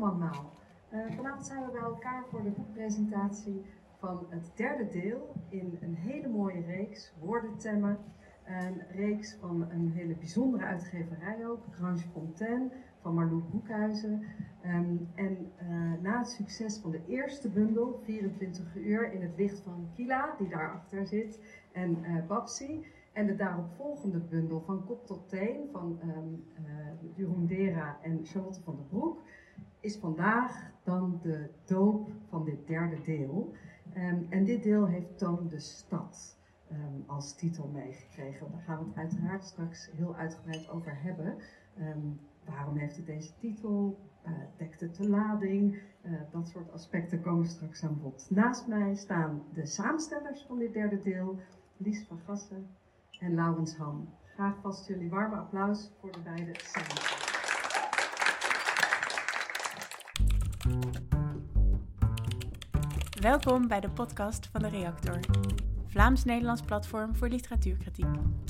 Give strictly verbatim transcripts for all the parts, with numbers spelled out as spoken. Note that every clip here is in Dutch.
Welkom allemaal. Uh, vanavond zijn we bij elkaar voor de boekpresentatie van het derde deel in een hele mooie reeks, Woordentemmen. Een reeks van een hele bijzondere uitgeverij ook, Grange Fontaine, van Marloes Boekhuizen. Um, en uh, na het succes van de eerste bundel, vierentwintig uur in het licht van Kila, die daarachter zit, en uh, Babsi, en de daaropvolgende bundel Van Kop tot Teen van um, uh, Jeroen Dera en Charlotte van der Broek, is vandaag dan de doop van dit derde deel. Um, en dit deel heeft Toon de Stad um, als titel meegekregen. Daar gaan we het uiteraard straks heel uitgebreid over hebben. Um, waarom heeft het deze titel? Uh, dekt het de lading? Uh, dat soort aspecten komen straks aan bod. Naast mij staan de samenstellers van dit derde deel, Lies van Gassen en Laurens Ham. Graag vast jullie warme applaus voor de beide samenstellers. Welkom bij de podcast van de Reactor, Vlaams-Nederlands platform voor literatuurkritiek.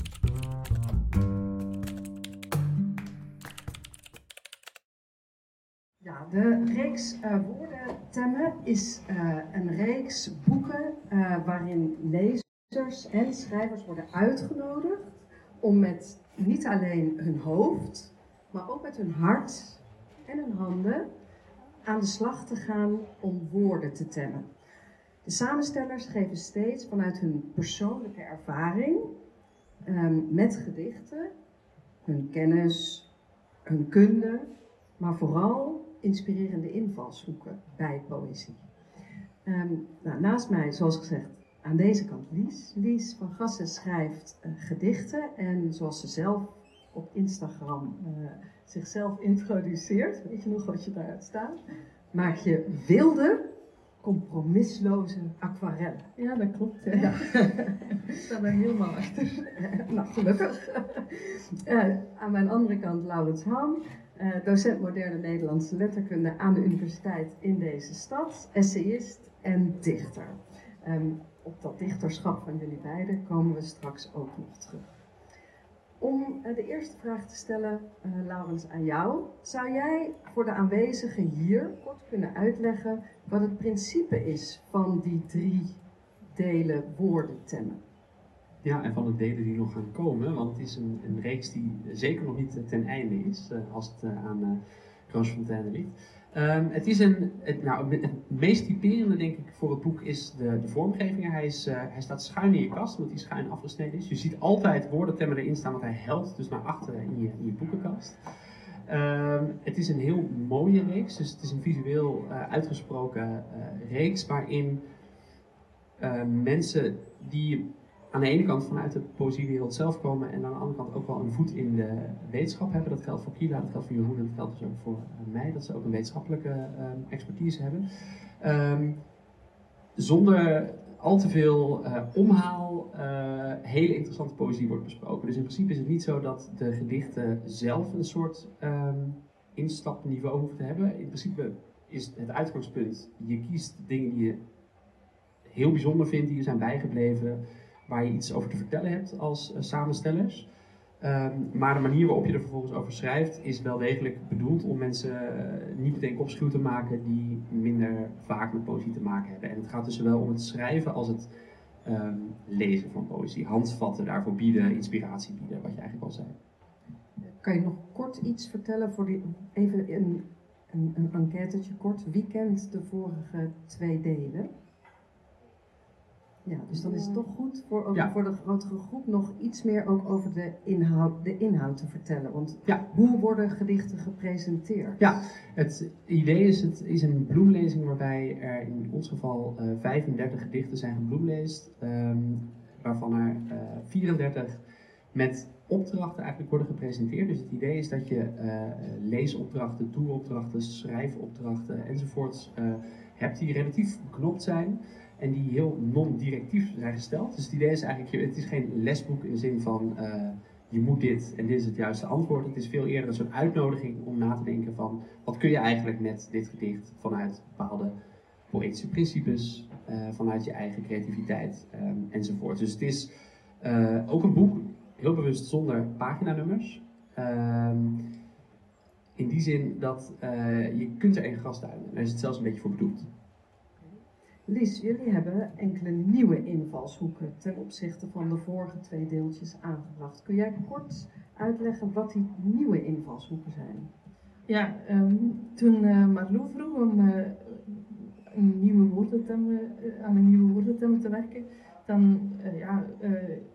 Ja, de reeks uh, Woordentemmen is uh, een reeks boeken uh, waarin lezers en schrijvers worden uitgenodigd om met niet alleen hun hoofd, maar ook met hun hart en hun handen aan de slag te gaan om woorden te temmen. De samenstellers geven steeds vanuit hun persoonlijke ervaring um, met gedichten, hun kennis, hun kunde, maar vooral inspirerende invalshoeken bij poëzie. Um, nou, naast mij, zoals gezegd, aan deze kant Lies. Lies van Gassen schrijft uh, gedichten en zoals ze zelf op Instagram uh, zichzelf introduceert, weet je nog wat je daaruit staat, maak je wilde, compromisloze aquarellen. Ja, dat klopt. Ja. Ik sta daar helemaal achter. Nou, gelukkig. Uh, aan mijn andere kant Laurens Ham, uh, docent moderne Nederlandse letterkunde aan de universiteit in deze stad, essayist en dichter. Um, op dat dichterschap van jullie beiden komen we straks ook nog terug. Om uh, de eerste vraag te stellen, uh, Laurens, aan jou. Zou jij voor de aanwezigen hier kort kunnen uitleggen wat het principe is van die drie delen Woordentemmen? Ja, en van de delen die nog gaan komen, want het is een, een reeks die zeker nog niet ten einde is, uh, als het uh, aan uh, Grange Fontaine ligt. Um, het is een, het, nou, het meest typerende denk ik voor het boek is de, de vormgeving. Hij, is, uh, hij staat schuin in je kast, omdat hij schuin afgesneden is. Je ziet altijd Woordentemmen erin staan, want hij helt dus naar achteren in je, in je boekenkast. Um, het is een heel mooie reeks, dus het is een visueel uh, uitgesproken uh, reeks waarin uh, mensen die aan de ene kant vanuit de poëziewereld zelf komen en aan de andere kant ook wel een voet in de wetenschap hebben. Dat geldt voor Kila, dat geldt voor Jeroen en dat geldt dus ook voor uh, mij, dat ze ook een wetenschappelijke uh, expertise hebben. Um, zonder al te veel uh, omhaal, uh, hele interessante poëzie wordt besproken. Dus in principe is het niet zo dat de gedichten zelf een soort um, instapniveau hoeven te hebben. In principe is het uitgangspunt, je kiest dingen die je heel bijzonder vindt, die je zijn bijgebleven, waar je iets over te vertellen hebt als uh, samenstellers. Um, maar de manier waarop je er vervolgens over schrijft is wel degelijk bedoeld om mensen uh, niet meteen kopschuw te maken die minder vaak met poëzie te maken hebben. En het gaat dus zowel om het schrijven als het um, lezen van poëzie. Handvatten daarvoor bieden, inspiratie bieden, wat je eigenlijk al zei. Kan je nog kort iets vertellen voor die, even een, een, een enquêtetje kort. Wie kent de vorige twee delen? Ja, dus dan is het toch goed voor, ook ja. voor de grotere groep nog iets meer ook over de inhoud, de inhoud te vertellen. Want ja. hoe worden gedichten gepresenteerd? Ja, het idee is, het is een bloemlezing waarbij er in ons geval uh, vijfendertig gedichten zijn gebloemleest. Um, waarvan er uh, vierendertig met opdrachten eigenlijk worden gepresenteerd. Dus het idee is dat je uh, leesopdrachten, toeropdrachten, schrijfopdrachten enzovoorts uh, hebt die relatief beknopt zijn. En die heel non-directief zijn gesteld. Dus het idee is eigenlijk, het is geen lesboek in de zin van uh, je moet dit en dit is het juiste antwoord. Het is veel eerder een soort uitnodiging om na te denken van wat kun je eigenlijk met dit gedicht vanuit bepaalde poëtische principes, uh, vanuit je eigen creativiteit um, enzovoort. Dus het is uh, ook een boek, heel bewust zonder paginanummers. Um, in die zin dat uh, je kunt er één grasduinen. Daar is het zelfs een beetje voor bedoeld. Lies, jullie hebben enkele nieuwe invalshoeken ten opzichte van de vorige twee deeltjes aangebracht. Kun jij kort uitleggen wat die nieuwe invalshoeken zijn? Ja, um, toen uh, Marlo vroeg om uh, een nieuwe woordentemmen, uh, aan een nieuwe woordentemmen te werken, dan uh, ja, uh,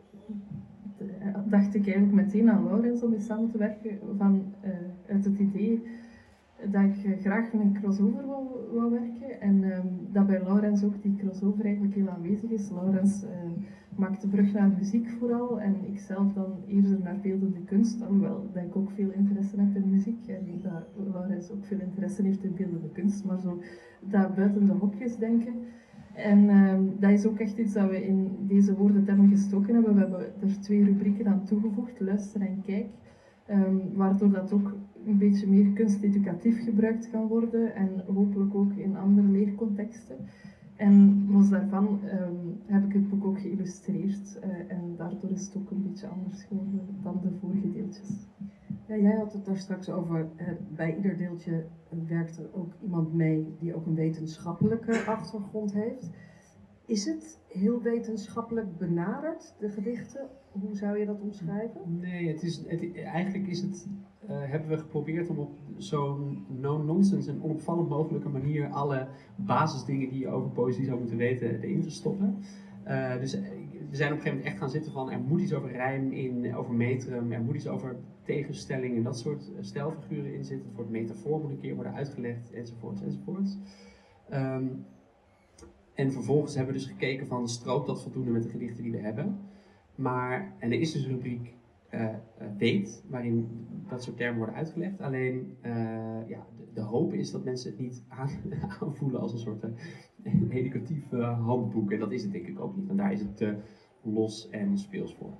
dacht ik eigenlijk meteen aan Laurens om mee samen te werken van, uh, uit het idee dat ik uh, graag met een crossover wou, wou werken en um, dat bij Laurens ook die crossover eigenlijk heel aanwezig is. Laurens uh, maakt de brug naar muziek vooral en ik zelf dan eerder naar beeldende kunst, alhoewel dat ik ook veel interesse heb in muziek en dat Laurens ook veel interesse heeft in beeldende kunst, maar zo dat buiten de hokjes denken. En um, dat is ook echt iets dat we in deze woordentemmen gestoken hebben. We hebben er twee rubrieken aan toegevoegd, luister en kijk, um, waardoor dat ook een beetje meer kunsteducatief gebruikt kan worden en hopelijk ook in andere leercontexten. En los daarvan um, heb ik het boek ook geïllustreerd uh, en daardoor is het ook een beetje anders geworden dan de vorige deeltjes. Ja, jij had het daar straks over, uh, bij ieder deeltje werkt er ook iemand mee die ook een wetenschappelijke achtergrond heeft. Is het heel wetenschappelijk benaderd, de gedichten? Hoe zou je dat omschrijven? Nee, het is, het, eigenlijk is het, uh, hebben we geprobeerd om op zo'n no-nonsense en onopvallend mogelijke manier alle basisdingen die je over poëzie zou moeten weten erin te stoppen. Uh, dus we zijn op een gegeven moment echt gaan zitten van er moet iets over rijm in, over metrum, er moet iets over tegenstelling en dat soort stijlfiguren in zitten. Het woord metafoor moet een keer worden uitgelegd, enzovoorts, enzovoorts. Um, en vervolgens hebben we dus gekeken van strookt dat voldoende met de gedichten die we hebben. Maar, en er is dus een rubriek uh, uh, weet, waarin dat soort termen worden uitgelegd. Alleen, uh, ja, de, de hoop is dat mensen het niet aan, aanvoelen als een soort uh, educatief uh, handboek. En dat is het denk ik ook niet, want daar is het te uh, los en speels voor.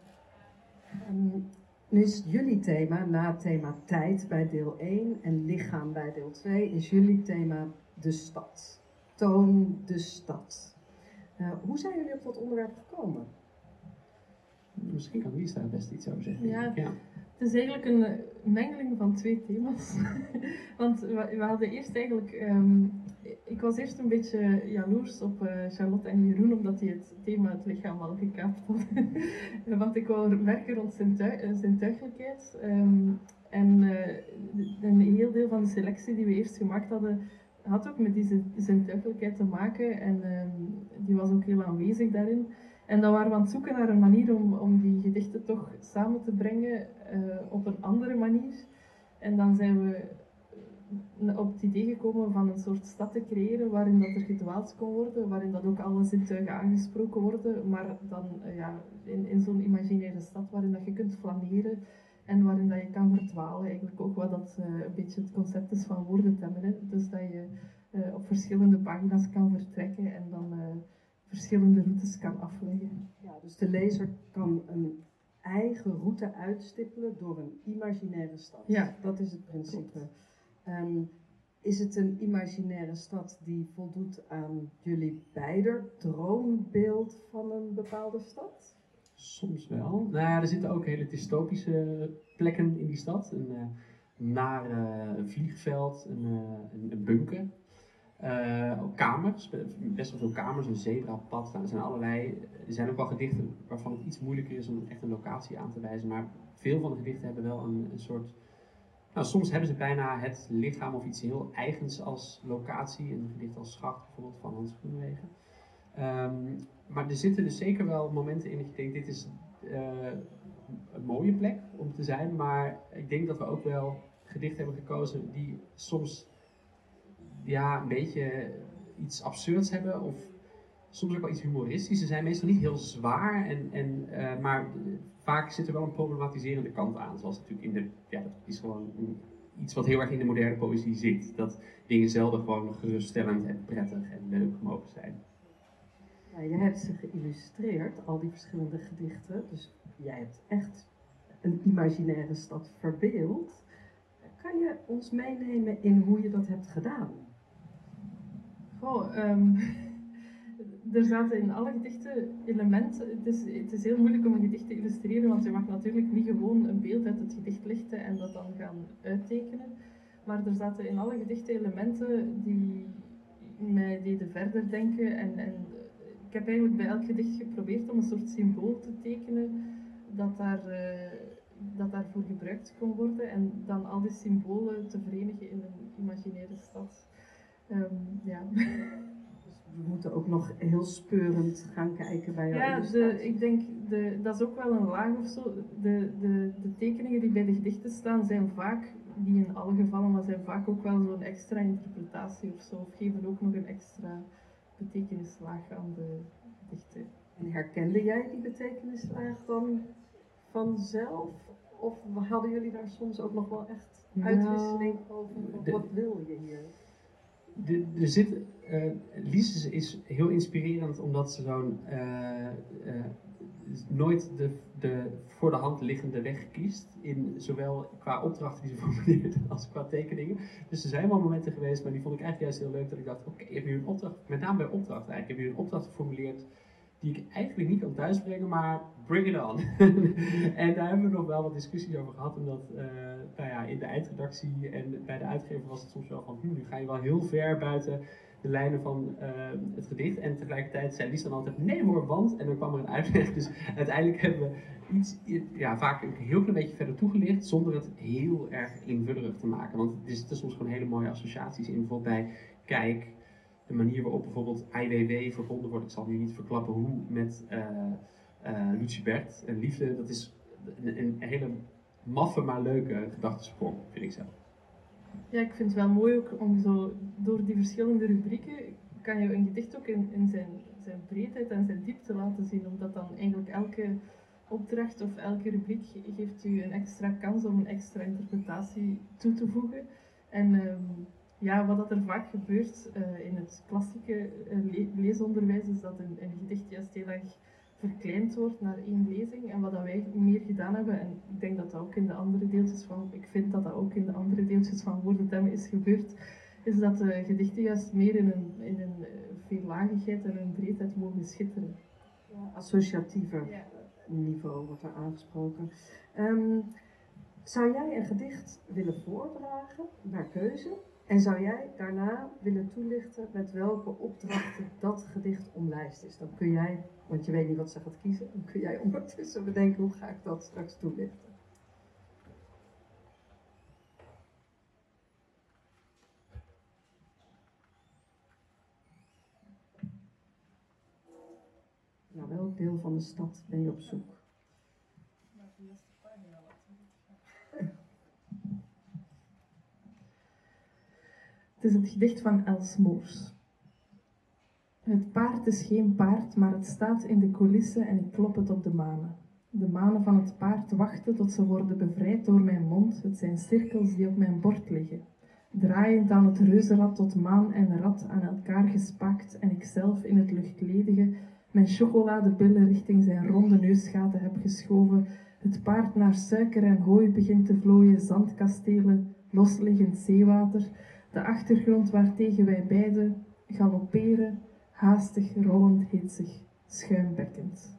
Um, nu is jullie thema, na het thema tijd bij deel één en lichaam bij deel twee, is jullie thema de stad. Toon de stad. Uh, hoe zijn jullie op dat onderwerp gekomen? Misschien kan Lies daar best iets over zeggen. Ja, ja. Het is eigenlijk een mengeling van twee thema's. Want we, we hadden eerst eigenlijk... Um, ik was eerst een beetje jaloers op uh, Charlotte en Jeroen, omdat die het thema het lichaam al gekaapt hadden. Want ik wou werken rond zintuigelijkheid. Um, en uh, een heel deel van de selectie die we eerst gemaakt hadden, had ook met die zintuigelijkheid te maken. En um, die was ook heel aanwezig daarin. En dan waren we aan het zoeken naar een manier om, om die gedichten toch samen te brengen uh, op een andere manier. En dan zijn we op het idee gekomen van een soort stad te creëren waarin dat er gedwaald kon worden, waarin dat ook alle zintuigen aangesproken worden, maar dan uh, ja, in, in zo'n imaginaire stad waarin dat je kunt flaneren en waarin dat je kan verdwalen. Eigenlijk ook wat dat uh, een beetje het concept is van woordentemmen. Hè? Dus dat je uh, op verschillende pagina's kan vertrekken en dan uh, verschillende routes kan afleggen. Ja, dus de lezer kan een eigen route uitstippelen door een imaginaire stad. Ja. Dat is het principe. Um, is het een imaginaire stad die voldoet aan jullie beider droombeeld van een bepaalde stad? Soms wel. Nou ja, er zitten ook hele dystopische plekken in die stad. Een uh, naar uh, een vliegveld, een, uh, een, een bunker. Uh, ook kamers, best wel veel kamers, een zebrapad. Er zijn allerlei. Er zijn ook wel gedichten waarvan het iets moeilijker is om echt een locatie aan te wijzen. Maar veel van de gedichten hebben wel een, een soort. Nou, soms hebben ze bijna het lichaam of iets heel eigens als locatie. Een gedicht als Schacht bijvoorbeeld van Hans Groenewegen. Um, maar er zitten dus zeker wel momenten in dat je denkt, dit is uh, een mooie plek om te zijn. Maar ik denk dat we ook wel gedichten hebben gekozen die soms ja, een beetje iets absurds hebben. Of soms ook wel iets humoristisch. Ze zijn meestal niet heel zwaar, en, en, uh, maar vaak zit er wel een problematiserende kant aan. Zoals natuurlijk in de, ja, dat is gewoon een, iets wat heel erg in de moderne poëzie zit. Dat dingen zelden gewoon geruststellend en prettig en leuk mogen zijn. Ja, je hebt ze geïllustreerd, al die verschillende gedichten. Dus jij hebt echt een imaginaire stad verbeeld. Kan je ons meenemen in hoe je dat hebt gedaan? Goh, um, er zaten in alle gedichten elementen. Het is, het is heel moeilijk om een gedicht te illustreren, want je mag natuurlijk niet gewoon een beeld uit het gedicht lichten en dat dan gaan uittekenen. Maar er zaten in alle gedichten elementen die mij deden verder denken. En, en ik heb eigenlijk bij elk gedicht geprobeerd om een soort symbool te tekenen dat, daar, uh, dat daarvoor gebruikt kon worden. En dan al die symbolen te verenigen in een imaginaire stad. Um, ja. We moeten ook nog heel speurend gaan kijken bij jouw Ja, de, ik denk, de, dat is ook wel een laag of zo. De, de, de tekeningen die bij de gedichten staan zijn vaak, niet in alle gevallen, maar zijn vaak ook wel zo'n extra interpretatie of zo. Of geven ook nog een extra betekenislaag aan de gedichten. En herkende jij die betekenislaag dan vanzelf? Of hadden jullie daar soms ook nog wel echt uitwisseling over? De, wat wil je hier? De, er zit, uh, Lies is heel inspirerend omdat ze zo'n uh, uh, nooit de, de voor de hand liggende weg kiest, in zowel qua opdrachten die ze formuleert als qua tekeningen. Dus er zijn wel momenten geweest, maar die vond ik eigenlijk juist heel leuk, dat ik dacht, oké, okay, heb je een opdracht, met name bij opdrachten eigenlijk, heb je een opdracht geformuleerd die ik eigenlijk niet kan thuisbrengen, maar bring it on. En daar hebben we nog wel wat discussies over gehad, omdat uh, nou ja, in de eindredactie en bij de uitgever was het soms wel van, hm, nu ga je wel heel ver buiten de lijnen van uh, het gedicht. En tegelijkertijd zei Lies dan altijd, nee hoor, want, en dan kwam er een uitleg. Dus uiteindelijk hebben we iets, ja, vaak een heel klein beetje verder toegelicht, zonder het heel erg invullerig te maken. Want er zitten soms gewoon hele mooie associaties in, bijvoorbeeld bij kijk, de manier waarop bijvoorbeeld I W W verbonden wordt, ik zal nu niet verklappen hoe, met uh, uh, Lucibert. En liefde, dat is een, een hele maffe maar leuke gedachtesprong, vind ik zelf. Ja, ik vind het wel mooi ook om zo, door die verschillende rubrieken, kan je een gedicht ook in, in zijn, zijn breedheid en zijn diepte laten zien, omdat dan eigenlijk elke opdracht of elke rubriek geeft u een extra kans om een extra interpretatie toe te voegen. En um, ja, wat dat er vaak gebeurt uh, in het klassieke uh, le- leesonderwijs is dat een, een gedicht juist heel erg verkleind wordt naar één lezing. En wat dat wij meer gedaan hebben, en ik denk dat dat ook in de andere deeltjes van, ik vind dat dat ook in de andere deeltjes van Woordentemmen is gebeurd, is dat de gedichten juist meer in een, in een veellagigheid en een breedheid mogen schitteren. Ja, associatiever ja. niveau wordt er aangesproken. Um, zou jij een gedicht willen voordragen, naar keuze? En zou jij daarna willen toelichten met welke opdrachten dat gedicht omlijst is? Dan kun jij, want je weet niet wat ze gaat kiezen, dan kun jij ondertussen bedenken hoe ga ik dat straks toelichten. Naar welk deel van de stad ben je op zoek? Het is het gedicht van Els Moors. Het paard is geen paard, maar het staat in de coulissen en ik klop het op de manen. De manen van het paard wachten tot ze worden bevrijd door mijn mond. Het zijn cirkels die op mijn bord liggen. Draaiend aan het reuzenrad tot maan en rad aan elkaar gespaakt en ikzelf in het luchtledige mijn chocoladebillen richting zijn ronde neusgaten heb geschoven. Het paard naar suiker en hooi begint te vlooien, zandkastelen, losliggend zeewater. De achtergrond waartegen wij beiden galopperen, haastig, rollend, hitsig, schuimbekkend.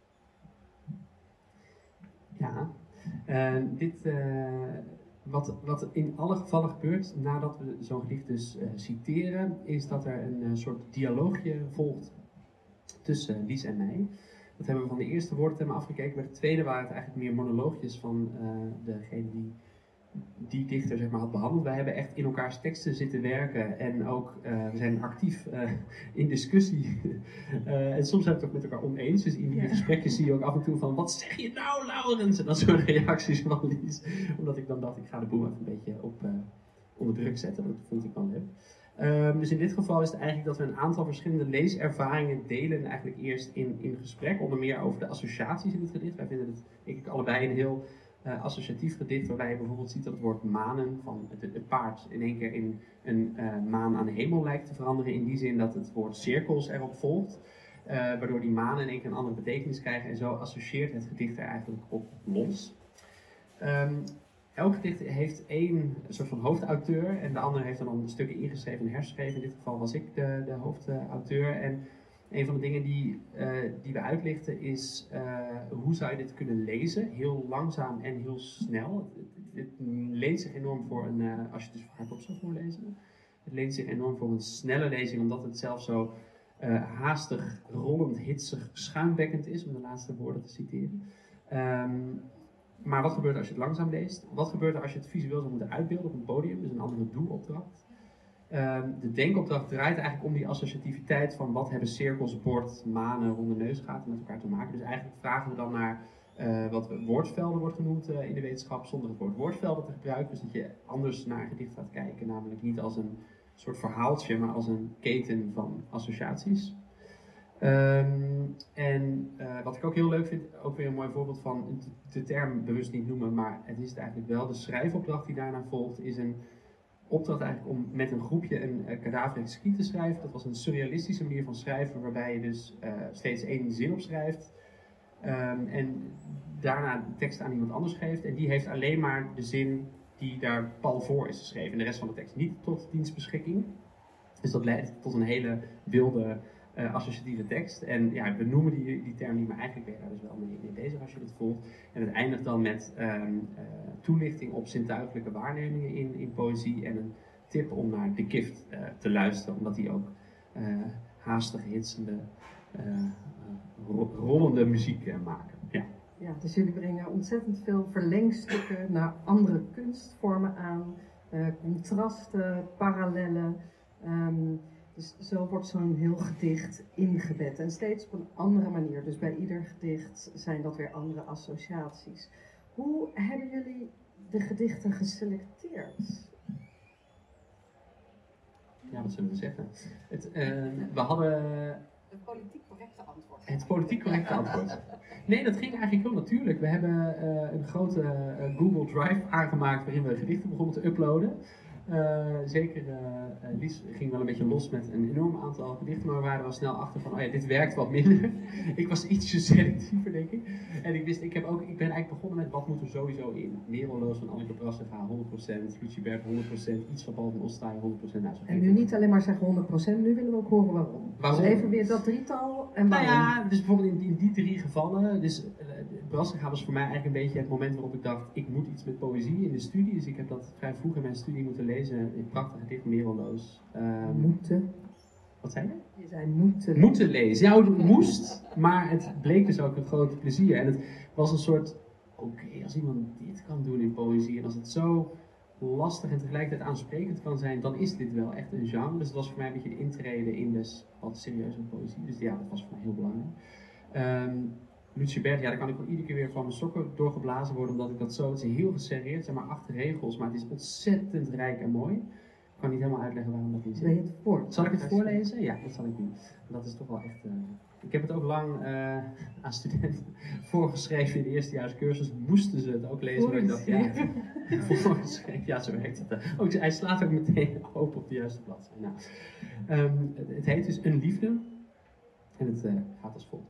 Ja, uh, dit, uh, wat, wat in alle gevallen gebeurt nadat we zo'n gedicht dus uh, citeren, is dat er een uh, soort dialoogje volgt tussen Lies en mij. Dat hebben we van de eerste woordentemmen afgekeken. Bij de tweede waren het eigenlijk meer monoloogjes van uh, degene die die dichter zeg maar, had behandeld. Wij hebben echt in elkaars teksten zitten werken en ook, uh, we zijn actief uh, in discussie. uh, en soms zijn we het ook met elkaar oneens. Dus in die ja. gesprekjes zie je ook af en toe van, wat zeg je nou, Laurens? En dat soort reacties van Lies. Omdat ik dan dacht, ik ga de boel even een beetje op, uh, onder druk zetten. Dat vond ik wel leuk. Um, dus in dit geval is het eigenlijk dat we een aantal verschillende leeservaringen delen. Eigenlijk eerst in, in gesprek, onder meer over de associaties in het gedicht. Wij vinden het, denk ik, allebei een heel Uh, associatief gedicht, waarbij je bijvoorbeeld ziet dat het woord manen van het, het paard in één keer in een uh, maan aan de hemel lijkt te veranderen, in die zin dat het woord cirkels erop volgt, uh, waardoor die manen in één keer een andere betekenis krijgen en zo associeert het gedicht er eigenlijk op los. Um, elk gedicht heeft één soort van hoofdauteur en de ander heeft dan, dan stukken ingeschreven en herschreven. In dit geval was ik de, de hoofdauteur en Een van de dingen die, uh, die we uitlichten is uh, hoe zou je dit kunnen lezen, heel langzaam en heel snel. Het, het, het leent zich enorm voor een, uh, als je het dus hardop zou voorlezen, het leent zich enorm voor een snelle lezing, omdat het zelf zo uh, haastig, rollend, hitsig, schuimbekkend is, om de laatste woorden te citeren. Um, maar wat gebeurt er als je het langzaam leest? Wat gebeurt er als je het visueel zou moeten uitbeelden op een podium, dus een andere doelopdracht? Um, de denkopdracht draait eigenlijk om die associativiteit van wat hebben cirkels, bord, manen, ronde neusgaten met elkaar te maken. Dus eigenlijk vragen we dan naar uh, wat woordvelden wordt genoemd uh, in de wetenschap, zonder het woord woordvelden te gebruiken. Dus dat je anders naar een gedicht gaat kijken, namelijk niet als een soort verhaaltje, maar als een keten van associaties. Um, en uh, wat ik ook heel leuk vind, ook weer een mooi voorbeeld van de term bewust niet noemen, maar het is het eigenlijk wel. De schrijfopdracht die daarna volgt is een opdracht eigenlijk om met een groepje een uh, kadaver exquis te schrijven. Dat was een surrealistische manier van schrijven, waarbij je dus uh, steeds één zin opschrijft um, en daarna de tekst aan iemand anders geeft. En die heeft alleen maar de zin die daar pal voor is geschreven en de rest van de tekst niet tot dienstbeschikking. Dus dat leidt tot een hele wilde uh, associatieve tekst. En ja, we noemen die, die term niet, maar eigenlijk ben je daar dus wel mee, mee bezig als je dit volgt. En het eindigt dan met um, uh, toelichting op zintuigelijke waarnemingen in, in poëzie en een tip om naar De Gift uh, te luisteren, omdat die ook uh, haastige, hitsende, uh, ro- rollende muziek uh, maken. Ja. Ja, dus jullie brengen ontzettend veel verlengstukken naar andere kunstvormen aan, uh, contrasten, parallellen. Um, dus zo wordt zo'n heel gedicht ingebed en steeds op een andere manier. Dus bij ieder gedicht zijn dat weer andere associaties. Hoe hebben jullie de gedichten geselecteerd? Ja, wat zullen we zeggen? Het, uh, we hadden... Het politiek correcte antwoord. Het politiek correcte antwoord. Nee, dat ging eigenlijk heel natuurlijk. We hebben uh, een grote uh, Google Drive aangemaakt waarin we gedichten begonnen te uploaden. Uh, zeker, uh, uh, Lies ging wel een beetje los met een enorm aantal gedichten, maar we waren wel snel achter van, oh ja, dit werkt wat minder. Ik was ietsje selectiever, denk ik. En ik wist, ik, heb ook, ik ben eigenlijk begonnen met wat moet er sowieso in. Merelloos van Anneke Brassega honderd procent, Lucibert honderd procent, iets van Paul van Ostaaij honderd procent. Nou, en nu niet alleen maar zeggen honderd procent, nu willen we ook horen waarom. Waarom? Dus even weer dat drietal en waarom. Nou ja, dus bijvoorbeeld in, in die drie gevallen, dus uh, Brassega was voor mij eigenlijk een beetje het moment waarop ik dacht, ik moet iets met poëzie in de studie. Dus ik heb dat vrij vroeg in mijn studie moeten lezen. Een prachtig gedicht, Merelloos. Um, moeten. Wat zei je? Je zei moeten. Moeten lezen. Ja, het moest, maar het bleek dus ook een groot plezier. En het was een soort, oké, okay, als iemand dit kan doen in poëzie en als het zo lastig en tegelijkertijd aansprekend kan zijn, dan is dit wel echt een genre. Dus het was voor mij een beetje de intrede in dus wat serieuze poëzie. Dus ja, dat was voor mij heel belangrijk. Um, Lucibert, ja, daar kan ik wel iedere keer weer van mijn sokken doorgeblazen worden, omdat ik dat zo, het is heel geserreerd, zeg maar acht regels, maar het is ontzettend rijk en mooi. Ik kan niet helemaal uitleggen waarom dat niet zit. Ben je het voor? Zal ik het voorlezen? Ja, dat zal ik doen. Dat is toch wel echt, uh, ik heb het ook lang uh, aan studenten voorgeschreven in de eerstejaarscursus, moesten ze het ook lezen, maar ik dacht, ja, voorgeschreven, ja, zo werkt het. Uh. Oh, hij slaat ook meteen open op de juiste bladzijde. Nou, um, het, het heet dus Een Liefde en het uh, gaat als volgt.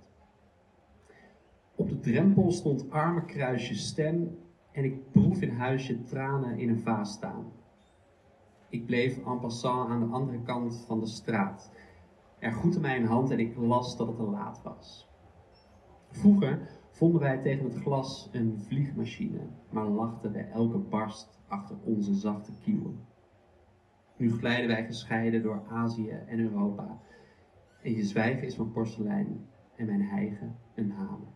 Op de drempel stond arme kruisje stem en ik proef in huisje tranen in een vaas staan. Ik bleef en passant aan de andere kant van de straat. Er groette mij een hand en ik las dat het te laat was. Vroeger vonden wij tegen het glas een vliegmachine, maar lachten bij elke barst achter onze zachte kieuwen. Nu glijden wij gescheiden door Azië en Europa. En je zwijgen is van porselein en mijn hijgen een hamer.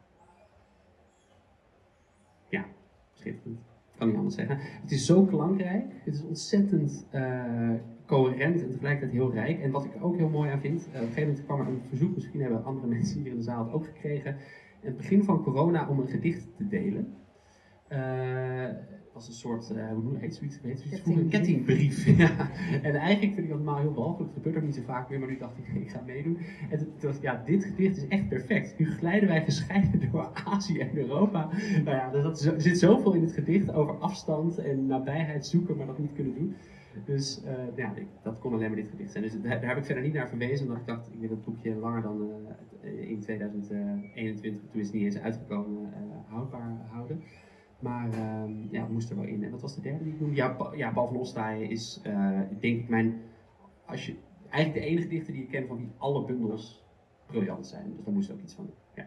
Ja, schitterend. Kan niet anders zeggen. Het is zo klankrijk. Het is ontzettend uh, coherent en tegelijkertijd heel rijk. En wat ik ook heel mooi aan vind, uh, op een gegeven moment kwam er een verzoek, misschien hebben andere mensen hier in de zaal het ook gekregen, in het begin van corona om een gedicht te delen. Uh, was een soort, uh, hoe heet zoiets? Heet zoiets vroeger? Een kettingbrief. Ja. En eigenlijk vind ik dat normaal heel walgelijk. Het gebeurt ook niet zo vaak meer, maar nu dacht ik, ik ga meedoen. En toen dacht ik, ja, dit gedicht is echt perfect. Nu glijden wij gescheiden door Azië en Europa. Nou ja, er zit zoveel in het gedicht over afstand en nabijheid zoeken, maar dat niet kunnen doen. Dus uh, ja, dat kon alleen maar dit gedicht zijn. Dus daar, daar heb ik verder niet naar verwezen, omdat ik dacht, ik wil het boekje langer dan uh, in tweeduizend eenentwintig, toen is het niet eens uitgekomen, uh, houdbaar houden. Maar uh, ja, het moest er wel in. En wat was de derde die ik noemde? Ja, pa, ja Paul van Ostaaij is uh, denk ik mijn, als je, eigenlijk de enige dichter die ik ken van wie alle bundels briljant zijn. Dus daar moest ook iets van. Ja.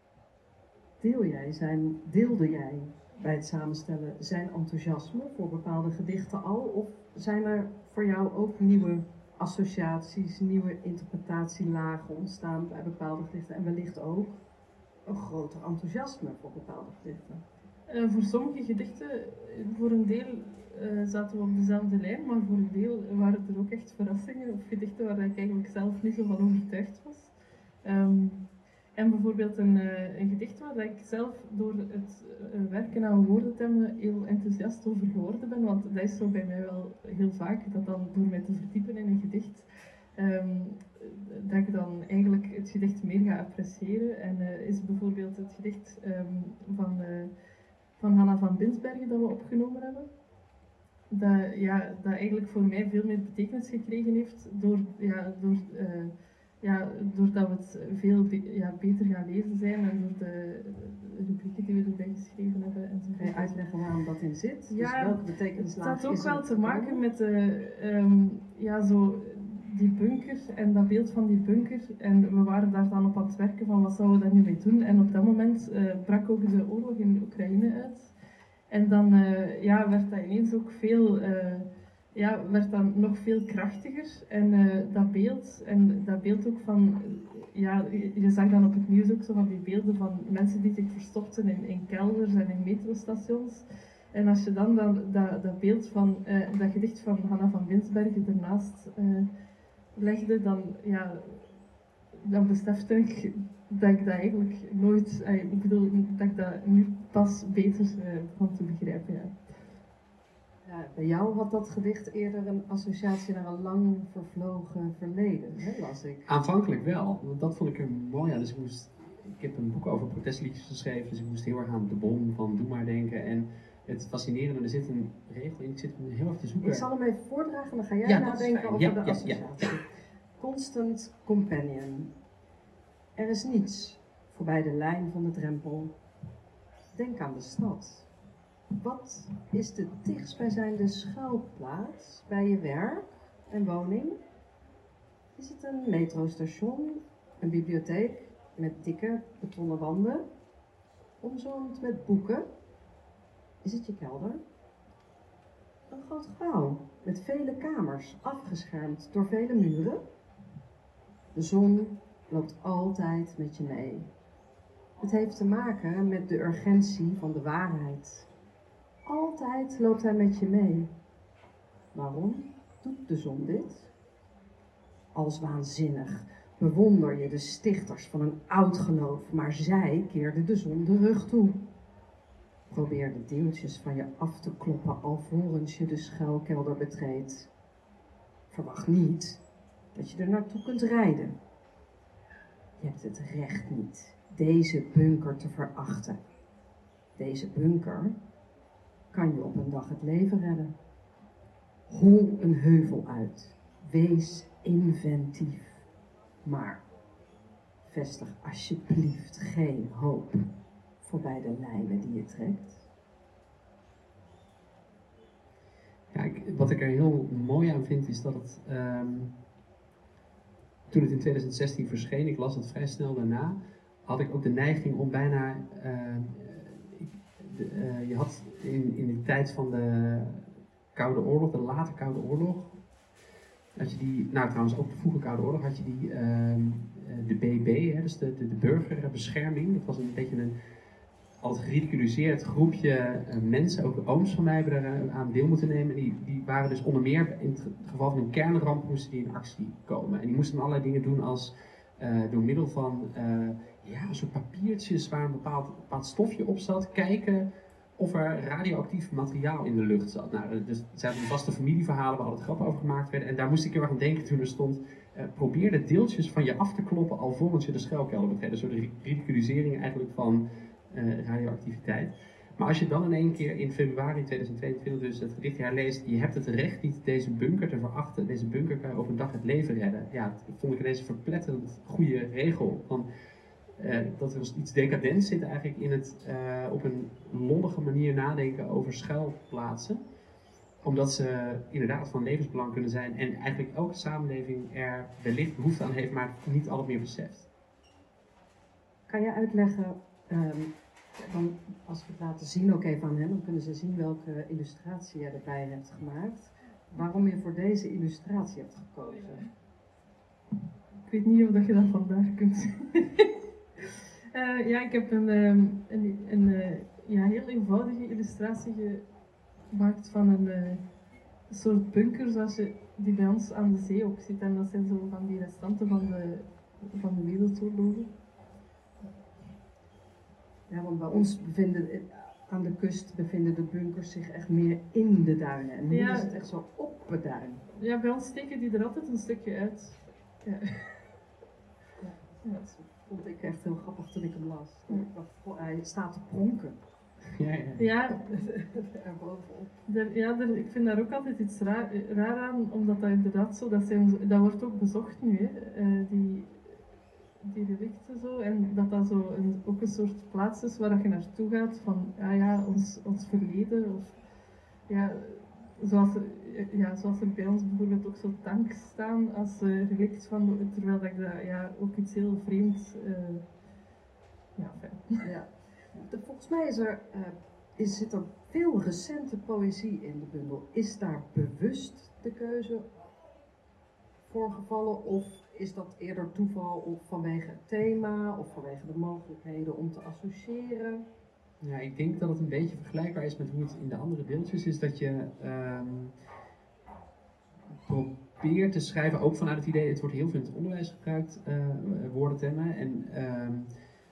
Deel jij zijn, deelde jij bij het samenstellen zijn enthousiasme voor bepaalde gedichten al? Of zijn er voor jou ook nieuwe associaties, nieuwe interpretatielagen ontstaan bij bepaalde gedichten? En wellicht ook een groter enthousiasme voor bepaalde gedichten? Uh, voor sommige gedichten, voor een deel uh, zaten we op dezelfde lijn, maar voor een deel waren er ook echt verrassingen of gedichten waar ik eigenlijk zelf niet zo van overtuigd was. Um, en bijvoorbeeld een, uh, een gedicht waar ik zelf door het uh, werken aan woordentemmen heel enthousiast over geworden ben, want dat is zo bij mij wel heel vaak, dat dan door mij te verdiepen in een gedicht, um, dat ik dan eigenlijk het gedicht meer ga appreciëren. En uh, is bijvoorbeeld het gedicht um, van... Uh, van Hanna van Binsbergen dat we opgenomen hebben. Dat, ja, dat eigenlijk voor mij veel meer betekenis gekregen heeft door, ja, door, uh, ja, doordat we het veel be ja, beter gaan lezen zijn en door de, de rubrieken die we erbij geschreven hebben. Enzovoort. Kan je uitleggen waarom dat in zit? Ja, dus welke betekenislaag het had ook is wel te maken gekomen? met uh, um, ja, zo die bunker en dat beeld van die bunker. En we waren daar dan op aan het werken van wat zouden we daar nu mee doen. En op dat moment uh, brak ook de oorlog in Oekraïne uit. En dan uh, ja, werd dat ineens ook veel, uh, ja, werd dan nog veel krachtiger. En uh, dat beeld, en dat beeld ook van, ja, je zag dan op het nieuws ook zo van die beelden van mensen die zich verstopten in, in kelders en in metrostations. En als je dan dat, dat, dat beeld van, uh, dat gedicht van Hanna van Binsbergen ernaast uh, legde, dan, ja, dan besefte ik dat ik dat eigenlijk nooit, uh, ik bedoel, dat ik dat nu pas beter uh, begon te begrijpen. Ja. Ja, bij jou had dat gedicht eerder een associatie naar een lang vervlogen verleden, hè, las ik. Aanvankelijk wel, want dat vond ik er mooi aan. Dus ik, moest, ik heb een boek over protestliedjes geschreven, dus ik moest heel erg aan De Bom van Doe Maar denken. En het fascinerende, er zit een regel in, ik zit hem heel erg te zoeken. Ik zal hem even voordragen en dan ga jij Ja, dat is nadenken fijn. over Ja, de ja, associatie. Ja. Constant companion. Er is niets voorbij de lijn van de drempel. Denk aan de stad. Wat is de dichtstbijzijnde schuilplaats bij je werk en woning? Is het een metrostation, een bibliotheek met dikke betonnen wanden, omzoomd met boeken? Is het je kelder? Een groot gebouw met vele kamers, afgeschermd door vele muren? De zon loopt altijd met je mee. Het heeft te maken met de urgentie van de waarheid. Altijd loopt hij met je mee. Waarom doet de zon dit? Als waanzinnig bewonder je de stichters van een oud geloof, maar zij keerden de zon de rug toe. Probeer de deeltjes van je af te kloppen alvorens je de schuilkelder betreedt. Verwacht niet dat je er naartoe kunt rijden. Je hebt het recht niet deze bunker te verachten. Deze bunker kan je op een dag het leven redden. Hol een heuvel uit. Wees inventief. Maar vestig alsjeblieft geen hoop voorbij de lijnen die je trekt. Ja, ik, wat ik er heel mooi aan vind is dat het, um, toen het in twintig zestien verscheen, ik las het vrij snel daarna, had ik ook de neiging om bijna, uh, ik, de, uh, je had in, in de tijd van de Koude Oorlog, de late Koude Oorlog, had je die, nou trouwens ook de vroege Koude Oorlog, had je die, uh, de B B, hè, dus de, de, de burgerbescherming, dat was een beetje een altijd geridiculiseerd groepje uh, mensen, ook de ooms van mij hebben daar uh, aan deel moeten nemen. Die, die waren dus onder meer, in het geval van een kernramp, moesten die in actie komen. En die moesten allerlei dingen doen als uh, door middel van uh, ja, een soort papiertjes waar een bepaald, bepaald stofje op zat, kijken of er radioactief materiaal in de lucht zat. Nou, dus er zijn vaste familieverhalen waar altijd grappen over gemaakt werden. En daar moest ik heel erg aan denken toen er stond, uh, probeer de deeltjes van je af te kloppen alvorens je de schuilkelder betreedt. Een soort ridiculisering eigenlijk van Uh, radioactiviteit. Maar als je dan in één keer in februari tweeduizend tweeëntwintig dus het gedicht herleest, je hebt het recht niet deze bunker te verachten, deze bunker kan je over een dag het leven redden. Ja, dat vond ik ineens een verpletterend goede regel. Van, uh, dat er iets decadents zit eigenlijk in het uh, op een lollige manier nadenken over schuilplaatsen. Omdat ze inderdaad van levensbelang kunnen zijn en eigenlijk elke samenleving er wellicht behoefte aan heeft, maar niet altijd meer beseft. kan je uitleggen, um, dan, als we het laten zien ook even aan hen, dan kunnen ze zien welke illustratie je erbij hebt gemaakt. Waarom je voor deze illustratie hebt gekozen? Ik weet niet of dat je dat vandaag kunt zien. uh, ja, ik heb een, um, een, een uh, ja, heel eenvoudige illustratie gemaakt van een uh, soort bunker zoals je die bij ons aan de zee ook ziet. En dat zijn zo van die restanten van de, van de Wereldoorlogen. Ja, want bij ons bevinden, aan de kust bevinden de bunkers zich echt meer in de duinen. En hier ja, is het echt zo op de duin. Ja, bij ons steken die er altijd een stukje uit. Ja. Ja, dat vond ik echt heel grappig toen ik hem las. Ja. Ik dacht, goh, hij staat te pronken. Ja, ja. Ja, erbovenop. Der, ja der, ik vind daar ook altijd iets raar, raar aan, omdat dat inderdaad zo, dat, zijn, dat wordt ook bezocht nu, hè, uh, die, die relicten zo. En dat dat zo een, ook een soort plaats is waar je naartoe gaat van, ah ja, ons, ons verleden. Of, ja, zoals, er, ja, zoals er bij ons bijvoorbeeld ook zo tanks staan als uh, relict van, terwijl dat ik dat ja, ook iets heel vreemds, uh, ja, fijn. Ja. Volgens mij is er, uh, is, zit er veel recente poëzie in de bundel. Is daar bewust de keuze voor gevallen, of is dat eerder toeval of vanwege het thema of vanwege de mogelijkheden om te associëren? Ja, ik denk dat het een beetje vergelijkbaar is met hoe het in de andere deeltjes is, dat je um, probeert te schrijven, ook vanuit het idee, het wordt heel veel in het onderwijs gebruikt, uh, woordentemmen, en um,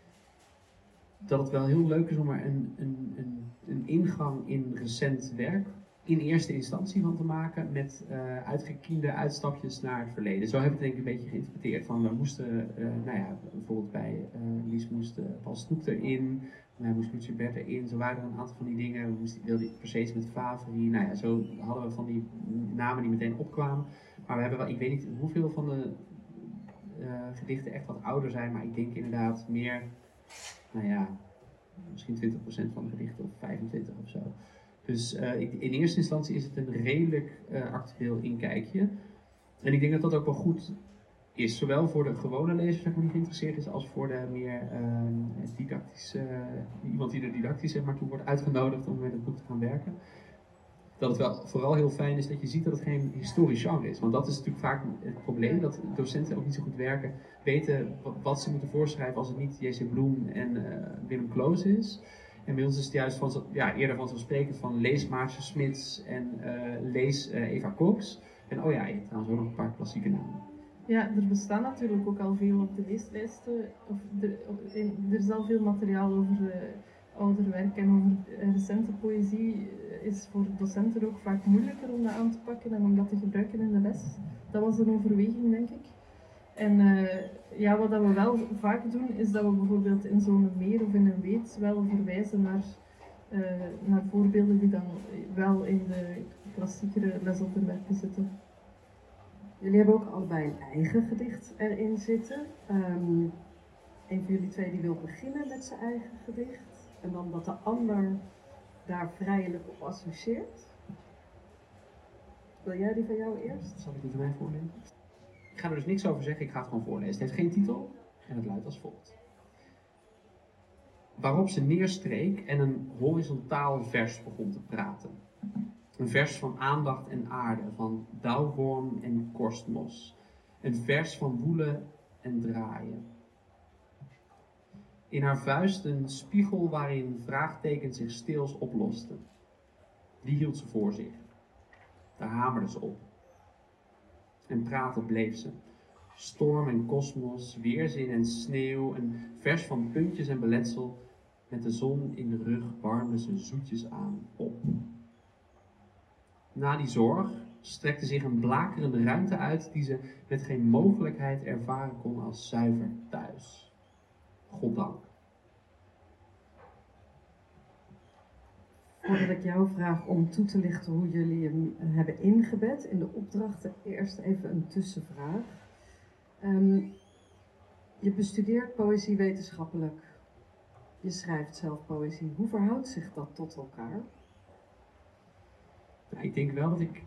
dat het wel heel leuk is om er een, een, een, een ingang in recent werk in eerste instantie van te maken met uh, uitgekiende uitstapjes naar het verleden. Zo heb ik het denk ik een beetje geïnterpreteerd. Van we moesten, uh, nou ja, bijvoorbeeld bij uh, Lies moest uh, Paul Snoek erin, wij moesten Lucie Bert erin. Zo waren er een aantal van die dingen. We moesten, wilden per se met Favori. Nou ja, zo hadden we van die namen die meteen opkwamen. Maar we hebben wel, ik weet niet hoeveel van de uh, gedichten echt wat ouder zijn, maar ik denk inderdaad meer, nou ja, misschien twintig procent van de gedichten of vijfentwintig of zo. Dus uh, in eerste instantie is het een redelijk uh, actueel inkijkje. En ik denk dat dat ook wel goed is, zowel voor de gewone lezer zeg maar, die geïnteresseerd is, als voor de meer uh, didactische, uh, iemand die er didactisch zeg maar, toe wordt uitgenodigd om met het boek te gaan werken. Dat het wel vooral heel fijn is dat je ziet dat het geen historisch genre is. Want dat is natuurlijk vaak het probleem, dat docenten ook niet zo goed werken, weten wat ze moeten voorschrijven als het niet J C Bloem en uh, Willem Kloos is. En bij ons is het juist van, ja, eerder vanzelfsprekend van lees Maartje Smits en uh, lees uh, Eva Cox. En oh ja, je hebt trouwens ook nog een paar klassieke namen. Ja, er bestaan natuurlijk ook al veel op de leeslijsten. Of er, er is al veel materiaal over uh, ouder werk en over uh, recente poëzie. Is voor docenten ook vaak moeilijker om dat aan te pakken en om dat te gebruiken in de les. Dat was een overweging, denk ik. En uh, ja, wat dat we wel vaak doen, is dat we bijvoorbeeld in zo'n meer of in een weet wel verwijzen naar, uh, naar voorbeelden die dan wel in de klassiekere lesonderwerpen zitten. Jullie hebben ook allebei een eigen gedicht erin zitten. Um, een van jullie twee die wil beginnen met zijn eigen gedicht. En dan dat de ander daar vrijelijk op associeert. Wil jij die van jou eerst? Zal ik die van mij voorlezen? Ik ga er dus niks over zeggen, ik ga het gewoon voorlezen. Het heeft geen titel en het luidt als volgt. Waarop ze neerstreek en een horizontaal vers begon te praten. Een vers van aandacht en aarde, van dauwworm en korstmos. Een vers van woelen en draaien. In haar vuist een spiegel waarin vraagtekens zich steels oplosten. Die hield ze voor zich. Daar hamerde ze op. En praten bleef ze. Storm en kosmos, weerzin en sneeuw, een vers van puntjes en beletsel. Met de zon in de rug warmde ze zoetjes aan op. Na die zorg strekte zich een blakerende ruimte uit die ze met geen mogelijkheid ervaren kon als zuiver thuis. Goddank. Voordat ik jou vraag om toe te lichten hoe jullie hem hebben ingebed in de opdrachten, eerst even een tussenvraag. Um, je bestudeert poëzie wetenschappelijk. Je schrijft zelf poëzie. Hoe verhoudt zich dat tot elkaar? Nou, ik denk wel dat ik...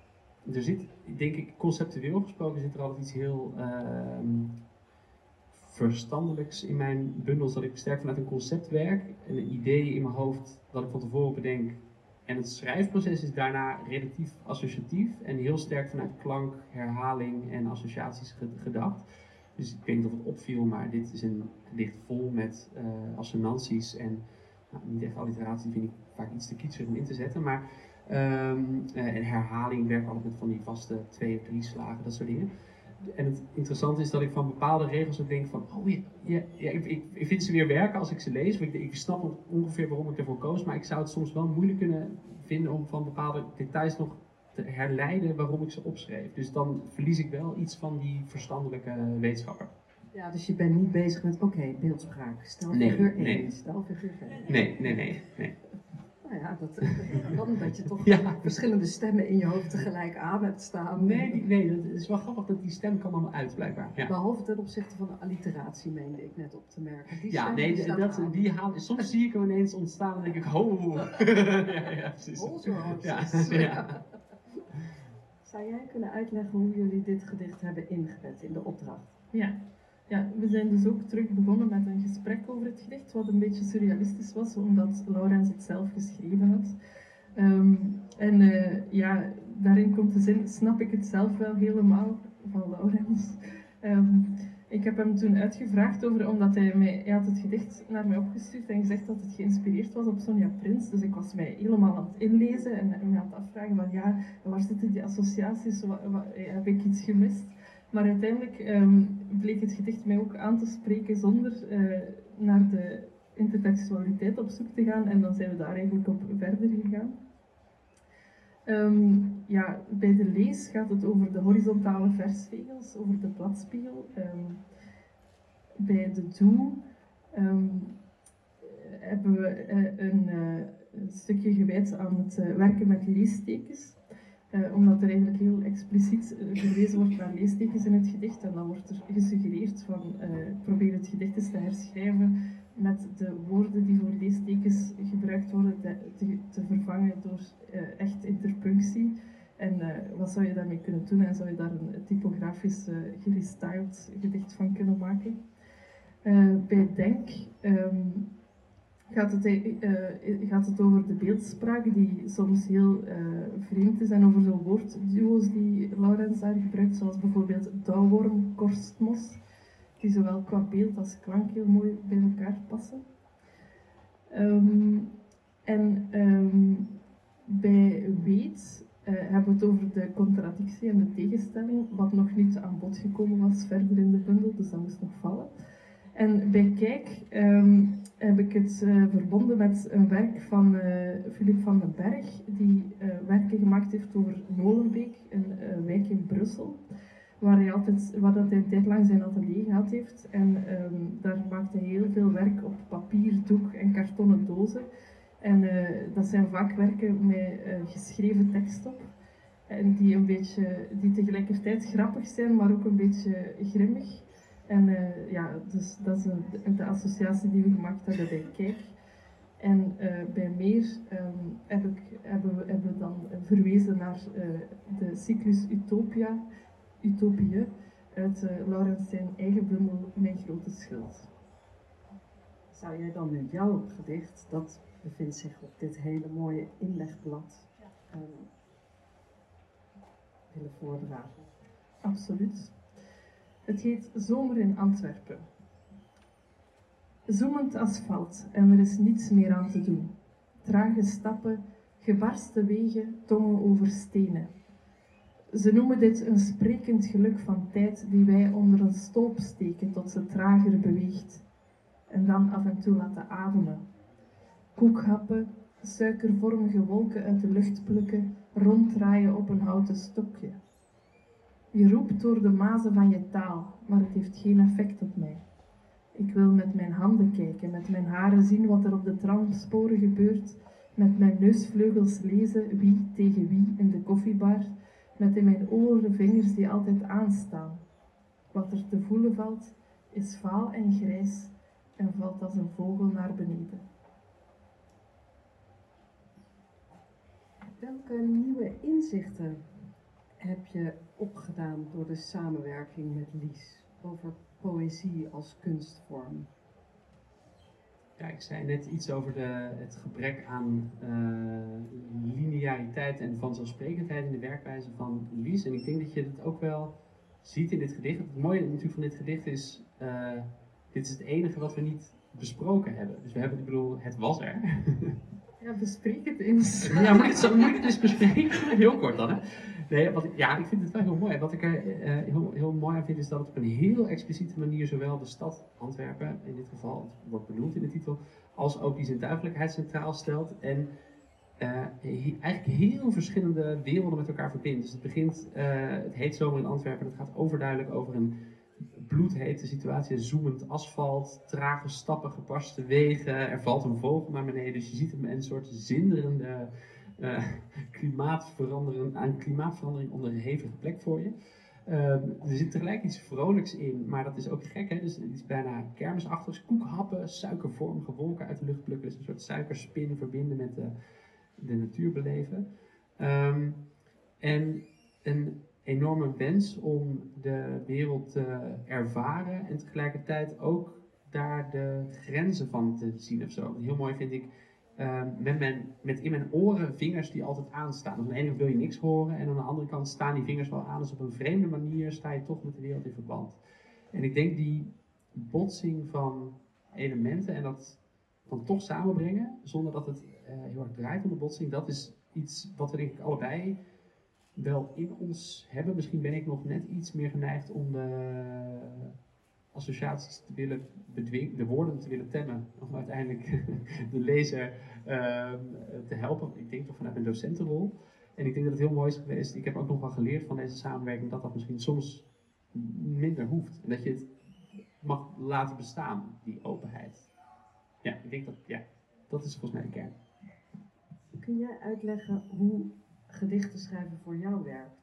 Er zit, denk ik, conceptueel gesproken zit er altijd iets heel uh, verstandelijks in mijn bundels, dat ik sterk vanuit een concept werk en een idee in mijn hoofd dat ik van tevoren bedenk. En het schrijfproces is daarna relatief associatief en heel sterk vanuit klank, herhaling en associaties gedacht. Dus ik weet niet of het opviel, maar dit is een gedicht vol met uh, assonanties en nou, niet echt alliteratie, vind ik vaak iets te kietsig om in te zetten, maar um, uh, en herhaling, ik werk altijd met van die vaste twee of drie slagen, dat soort dingen. En het interessante is dat ik van bepaalde regels ook denk van, oh ja, ja, ja ik, ik, ik vind ze weer werken als ik ze lees, ik, ik snap ongeveer waarom ik ervoor koos, maar ik zou het soms wel moeilijk kunnen vinden om van bepaalde details nog te herleiden waarom ik ze opschreef. Dus dan verlies ik wel iets van die verstandelijke wetenschapper. Ja, dus je bent niet bezig met, oké, okay, beeldspraak, stel nee, figuur één, nee. stel figuur twee. Nee, nee, nee, nee. Nou ja, dat kan dat je toch ja. verschillende stemmen in je hoofd tegelijk aan hebt staan. Nee, die, nee, het is wel grappig dat die stem kan allemaal uit, blijkbaar. Ja. Behalve ten opzichte van de alliteratie, meende ik net op te merken. Die ja, nee, die, dat, die haal, soms zie ik hem ineens ontstaan en denk ik, ho! ja, ja, precies. Ja, ja. Zou jij kunnen uitleggen hoe jullie dit gedicht hebben ingebed in de opdracht? Ja. Ja, we zijn dus ook terug begonnen met een gesprek over het gedicht, wat een beetje surrealistisch was, omdat Laurens het zelf geschreven had. Um, en uh, ja, daarin komt de zin, snap ik het zelf wel helemaal, van Laurens. Um, ik heb hem toen uitgevraagd over, omdat hij, mij, hij had het gedicht naar mij opgestuurd en gezegd dat het geïnspireerd was op Sonja Prins. Dus ik was mij helemaal aan het inlezen en me aan het afvragen van, ja, waar zitten die associaties, wat, wat, heb ik iets gemist? Maar uiteindelijk um, bleek het gedicht mij ook aan te spreken zonder uh, naar de intertextualiteit op zoek te gaan. En dan zijn we daar eigenlijk op verder gegaan. Um, ja, bij de lees gaat het over de horizontale versregels, over de bladspiegel. Um, bij de doe um, hebben we uh, een, uh, een stukje gewijd aan het uh, werken met leestekens. Uh, omdat er eigenlijk heel expliciet uh, verwezen wordt naar leestekens in het gedicht. En dan wordt er gesuggereerd van uh, probeer het gedicht eens te herschrijven met de woorden die voor leestekens gebruikt worden te, te, te vervangen door uh, echt interpunctie. En uh, wat zou je daarmee kunnen doen? En zou je daar een typografisch uh, gerestyled gedicht van kunnen maken? Uh, bij Denk um, Gaat het, uh, gaat het over de beeldspraak die soms heel uh, vreemd is en over zo'n woordduo's die Laurens daar gebruikt, zoals bijvoorbeeld dauwworm, korstmos, die zowel qua beeld als klank heel mooi bij elkaar passen. Um, en um, bij weet uh, hebben we het over de contradictie en de tegenstelling, wat nog niet aan bod gekomen was verder in de bundel, dus dat moest nog vallen. En bij Kijk um, heb ik het uh, verbonden met een werk van uh, Philippe van den Berg, die uh, werken gemaakt heeft over Molenbeek, een uh, wijk in Brussel, waar hij, altijd, waar dat hij een tijd lang zijn atelier gehad heeft. En um, daar maakte hij heel veel werk op papier, doek en kartonnen dozen. En uh, dat zijn vaak werken met uh, geschreven tekst op. En die, een beetje, die tegelijkertijd grappig zijn, maar ook een beetje grimmig. En uh, ja, dus dat is een, de associatie die we gemaakt hebben bij Kijk. En uh, bij Meer um, heb ik, hebben, we, hebben we dan verwezen naar uh, de cyclus Utopia, Utopie, uit uh, Laurens zijn eigen bundel Mijn Grote Schuld. Zou jij dan nu jouw gedicht, dat bevindt zich op dit hele mooie inlegblad, um, willen voordragen? Absoluut. Het heet Zomer in Antwerpen. Zoemend asfalt en er is niets meer aan te doen. Trage stappen, gebarsten wegen, tongen over stenen. Ze noemen dit een sprekend geluk van tijd die wij onder een stolp steken tot ze trager beweegt. En dan af en toe laten ademen. Koekhappen, suikervormige wolken uit de lucht plukken, ronddraaien op een houten stokje. Je roept door de mazen van je taal, maar het heeft geen effect op mij. Ik wil met mijn handen kijken, met mijn haren zien wat er op de tramsporen gebeurt, met mijn neusvleugels lezen wie tegen wie in de koffiebar, met in mijn oren vingers die altijd aanstaan. Wat er te voelen valt, is vaal en grijs en valt als een vogel naar beneden. Welke nieuwe inzichten heb je opgedaan door de samenwerking met Lies? over poëzie als kunstvorm? Ja, ik zei net iets over de, het gebrek aan uh, lineariteit en vanzelfsprekendheid in de werkwijze van Lies. En ik denk dat je het ook wel ziet in dit gedicht. Het mooie natuurlijk van dit gedicht is, uh, dit is het enige wat we niet besproken hebben. Dus we hebben, ik bedoel, het was er. Ja, bespreek het eens. Ja, moet ik het, zo, moet ik het dus bespreken? Heel kort dan, hè? Nee, wat ik, ja, ik vind het wel heel mooi. Wat ik er uh, heel, heel mooi aan vind, is dat het op een heel expliciete manier zowel de stad Antwerpen, in dit geval, het wordt benoemd in de titel, als ook die zintuigelijkheid centraal stelt. En uh, he, eigenlijk heel verschillende werelden met elkaar verbindt. Dus het begint, uh, het heet zomer in Antwerpen, en het gaat overduidelijk over een bloedhete situatie, zoemend asfalt, trage stappen, gebarsten wegen, er valt een vogel naar beneden, dus je ziet hem een soort zinderende, uh, klimaatverandering, aan klimaatverandering onderhevige plek voor je. Uh, er zit tegelijk iets vrolijks in, maar dat is ook gek, hè? Dus het is bijna kermisachtig, koekhappen, suikervormige wolken uit de lucht plukken, dus een soort suikerspin verbinden met de, de natuur beleven. Um, en een enorme wens om de wereld te ervaren en tegelijkertijd ook daar de grenzen van te zien of zo. Heel mooi vind ik, uh, met, mijn, met in mijn oren vingers die altijd aanstaan. Dus aan de ene kant wil je niks horen en aan de andere kant staan die vingers wel aan. Dus op een vreemde manier sta je toch met de wereld in verband. En ik denk die botsing van elementen en dat dan toch samenbrengen, zonder dat het uh, heel erg draait om de botsing, dat is iets wat we denk ik allebei wel in ons hebben. Misschien ben ik nog net iets meer geneigd om de associaties te willen bedwingen, de woorden te willen temmen, om uiteindelijk de lezer uh, te helpen. Ik denk toch vanuit mijn docentenrol. En ik denk dat het heel mooi is geweest. Ik heb ook nog wel geleerd van deze samenwerking dat dat misschien soms minder hoeft. En dat je het mag laten bestaan, die openheid. Ja, ik denk dat, ja, dat is volgens mij de kern. Kun jij uitleggen hoe gedichten schrijven voor jou werkt?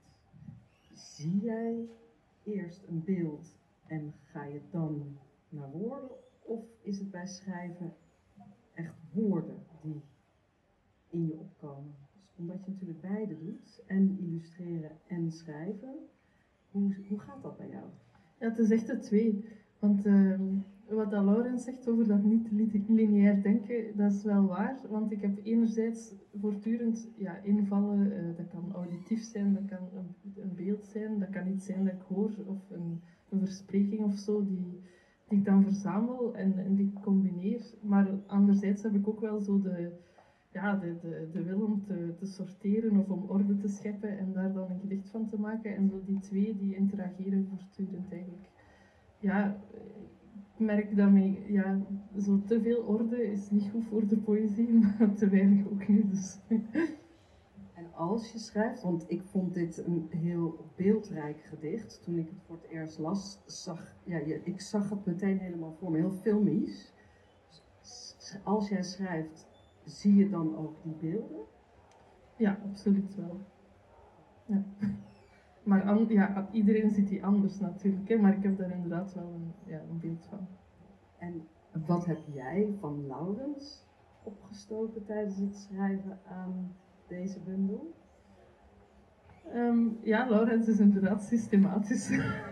Zie jij eerst een beeld en ga je dan naar woorden? Of is het bij schrijven echt woorden die in je opkomen? Dus omdat je natuurlijk beide doet, en illustreren en schrijven. Hoe, hoe gaat dat bij jou? Ja, het is echt de twee. Want uh, wat dat Laurens zegt over dat niet lineair denken, dat is wel waar. Want ik heb enerzijds voortdurend ja, invallen, uh, dat kan auditief zijn, dat kan een, een beeld zijn, dat kan iets zijn dat ik hoor of een, een verspreking of zo die, die ik dan verzamel en, en die ik combineer. Maar anderzijds heb ik ook wel zo de, ja, de, de, de wil om te, te sorteren of om orde te scheppen en daar dan een gedicht van te maken. En zo die twee die interageren voortdurend eigenlijk. Ja, ik merk daarmee, ja, zo te veel orde is niet goed voor de poëzie, maar te weinig ook niet. Dus. En als je schrijft, want ik vond dit een heel beeldrijk gedicht. Toen ik het voor het eerst las, zag ja, ik zag het meteen helemaal voor me, heel filmisch. Als jij schrijft, zie je dan ook die beelden? Ja, absoluut wel. Ja. Maar an, ja, iedereen ziet die anders natuurlijk, hè, maar ik heb daar inderdaad wel een, ja, een beeld van. En wat heb jij van Laurens opgestoken tijdens het schrijven aan deze bundel? Um, ja, Laurens is inderdaad systematisch.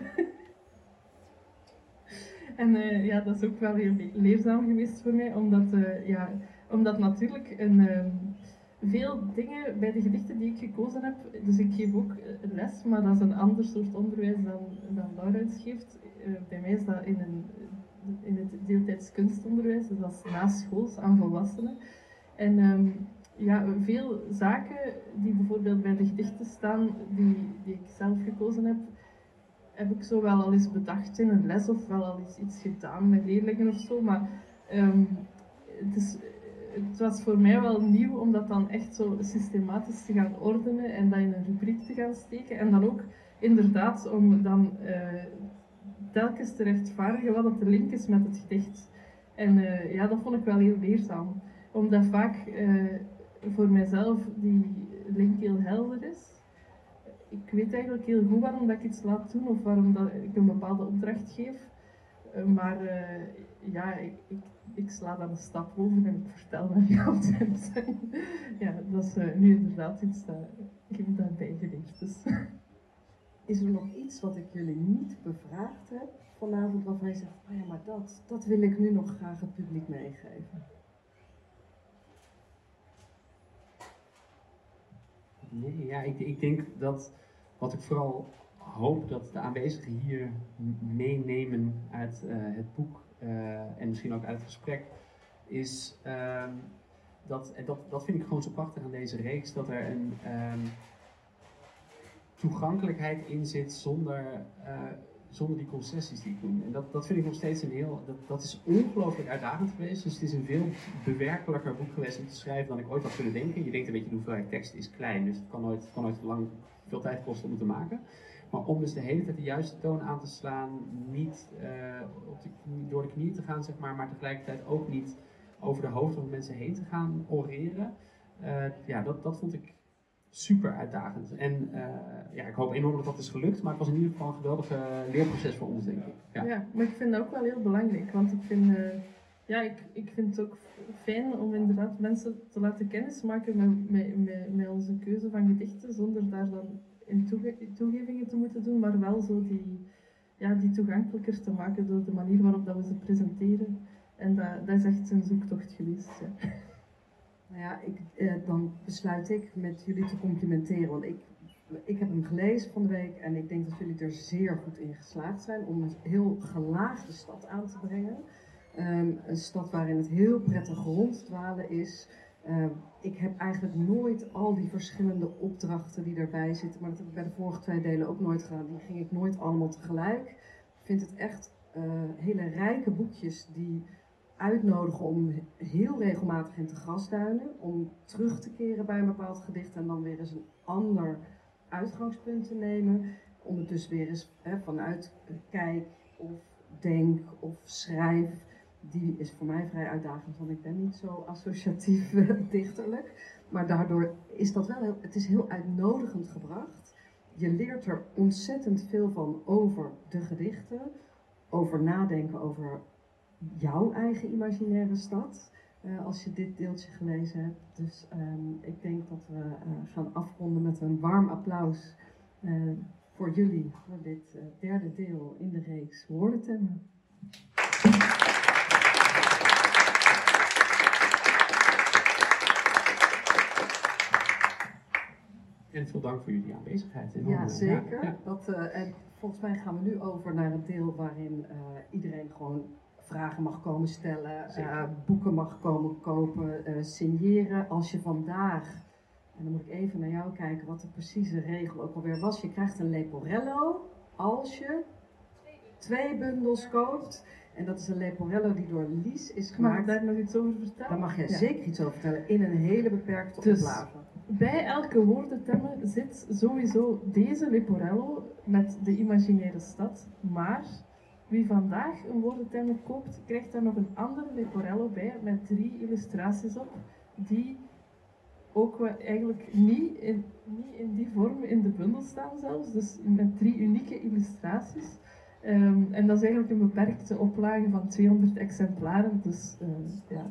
En uh, ja, dat is ook wel heel leerzaam geweest voor mij, omdat, uh, ja, omdat natuurlijk een... Um, veel dingen bij de gedichten die ik gekozen heb, dus ik geef ook les, maar dat is een ander soort onderwijs dan, dan Laurens geeft. Uh, bij mij is dat in, een, in het deeltijds kunstonderwijs, dus dat is naschools aan volwassenen. En um, ja, veel zaken die bijvoorbeeld bij de gedichten staan, die, die ik zelf gekozen heb, heb ik zo wel al eens bedacht in een les of wel al eens iets gedaan met leerlingen of zo, maar um, het is... Het was voor mij wel nieuw om dat dan echt zo systematisch te gaan ordenen en dat in een rubriek te gaan steken. En dan ook inderdaad om dan uh, telkens te rechtvaardigen wat het de link is met het gedicht. En uh, ja, dat vond ik wel heel leerzaam. Omdat vaak uh, voor mijzelf die link heel helder is. Ik weet eigenlijk heel goed waarom dat ik iets laat doen of waarom dat ik een bepaalde opdracht geef. Uh, maar uh, ja, ik, ik Ik sla dan een stap over en ik vertel dat niet altijd. Ja, dat is uh, nu inderdaad iets dat ik heb daarbij geleerd. Dus. is er nog iets wat ik jullie niet bevraagd heb vanavond waarvan je zegt, oh ja, maar dat, dat wil ik nu nog graag het publiek meegeven? Nee, ja, ik, ik denk dat wat ik vooral hoop dat de aanwezigen hier meenemen uit uh, het boek uh, en misschien ook uit het gesprek, is uh, dat, en dat, dat vind ik gewoon zo prachtig aan deze reeks, dat er een um, toegankelijkheid in zit zonder, uh, zonder die concessies die ik doe. En dat, dat vind ik nog steeds een heel, dat, dat is ongelooflijk uitdagend geweest, dus het is een veel bewerkelijker boek geweest om te schrijven dan ik ooit had kunnen denken. Je denkt een beetje de hoeveelheid tekst is klein, dus het kan nooit, kan nooit lang veel tijd kosten om het te maken. Maar om dus de hele tijd de juiste toon aan te slaan, niet uh, op de knie, door de knieën te gaan, zeg maar, maar tegelijkertijd ook niet over de hoofden van mensen heen te gaan oreren. Uh, ja, dat, dat vond ik super uitdagend. En uh, ja, ik hoop enorm dat dat is gelukt, maar het was in ieder geval een geweldig uh, leerproces voor ons, denk ik. Ja. ja, maar ik vind dat ook wel heel belangrijk, want ik vind, uh, ja, ik, ik vind het ook fijn om inderdaad mensen te laten kennismaken met, met, met, met onze keuze van gedichten, zonder daar dan in toege- toegevingen te moeten doen, maar wel zo die, ja, die toegankelijker te maken door de manier waarop dat we ze presenteren. En dat, dat is echt een zoektocht geweest. Ja. Nou ja, ik, eh, dan besluit ik met jullie te complimenteren, want ik, ik heb hem gelezen van de week en ik denk dat jullie er zeer goed in geslaagd zijn om een heel gelaagde stad aan te brengen. Um, een stad waarin het heel prettig ronddwalen is. Uh, ik heb eigenlijk nooit al die verschillende opdrachten die erbij zitten, maar dat heb ik bij de vorige twee delen ook nooit gedaan. Die ging ik nooit allemaal tegelijk. Ik vind het echt uh, hele rijke boekjes die uitnodigen om heel regelmatig in te grasduinen, om terug te keren bij een bepaald gedicht en dan weer eens een ander uitgangspunt te nemen, om het dus weer eens hè, vanuit kijk of denk of schrijf. Die is voor mij vrij uitdagend, want ik ben niet zo associatief dichterlijk. Maar daardoor is dat wel heel, het is heel uitnodigend gebracht. Je leert er ontzettend veel van over de gedichten, over nadenken over jouw eigen imaginaire stad, uh, als je dit deeltje gelezen hebt. Dus um, ik denk dat we uh, gaan afronden met een warm applaus uh, voor jullie, voor dit uh, derde deel in de reeks Woordentemmen. En veel dank voor jullie aanwezigheid. En ja, dan, zeker. Ja, ja. Dat, uh, en volgens mij gaan we nu over naar het deel waarin uh, iedereen gewoon vragen mag komen stellen, uh, boeken mag komen kopen, uh, signeren. Als je vandaag, en dan moet ik even naar jou kijken wat de precieze regel ook alweer was. Je krijgt een Leporello als je twee bundels koopt. En dat is een Leporello die door Lies is gemaakt. Mag ik daar nog iets over vertellen? Daar mag je ja. zeker iets over vertellen, in een hele beperkte dus, oplage. Bij elke woordentemmen zit sowieso deze Leporello met de imaginaire stad, maar wie vandaag een woordentemmer koopt, krijgt daar nog een andere Leporello bij met drie illustraties op, die ook eigenlijk niet in, niet in die vorm in de bundel staan zelfs, dus met drie unieke illustraties. Um, en dat is eigenlijk een beperkte oplage van tweehonderd exemplaren, dus uh, ja.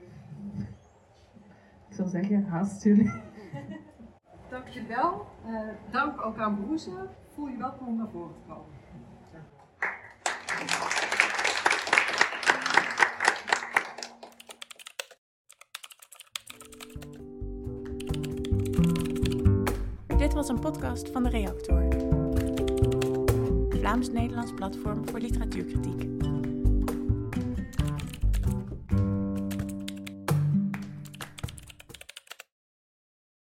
Ik zou zeggen, haast jullie. Dankjewel. Uh, dank ook aan Broeze. Voel je welkom om naar voren te komen. Dit was een podcast van de Reactor. Vlaams-Nederlands platform voor literatuurkritiek.